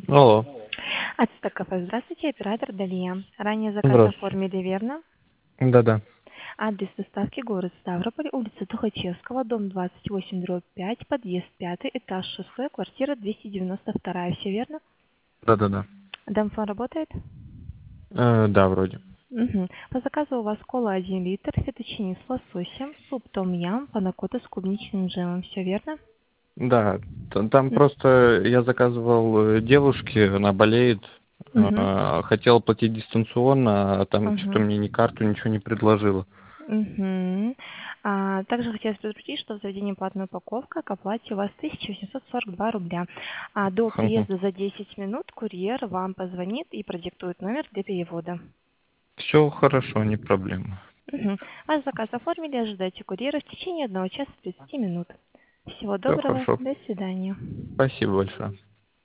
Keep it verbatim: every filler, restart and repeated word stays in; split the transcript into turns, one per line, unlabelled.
Алло.
Ацтек кафе, здравствуйте, оператор Далия. Ранее заказ
Здравствуйте.
оформили, верно?
Да-да.
Адрес доставки город Ставрополь, улица Тухачевского, дом двадцать восемь, дробь пять, подъезд пятый, этаж шестой, квартира двести девяносто два. Все верно?
Да-да-да.
Домфон работает?
Э, да, вроде.
Угу. По заказу у вас кола один литр, фетучини с лососем, суп том-ям, панакота с клубничным джемом. Все верно?
Да, т- там просто я заказывал э, девушке, она болеет,
Угу.
э, хотел платить дистанционно, а там что-то
Угу.
мне ни карту, ничего не предложила.
Мгм. А, также хотелось предупредить, что в заведении платная упаковка к оплате у вас тысяча восемьсот сорок два рубля. А до приезда за десять минут курьер вам позвонит и продиктует номер для перевода.
Все хорошо, не проблема.
Мгм. Ваш заказ оформили, ожидайте курьера в течение одного часа тридцати минут. Всего
Все
доброго,
хорошо.
до свидания.
Спасибо большое.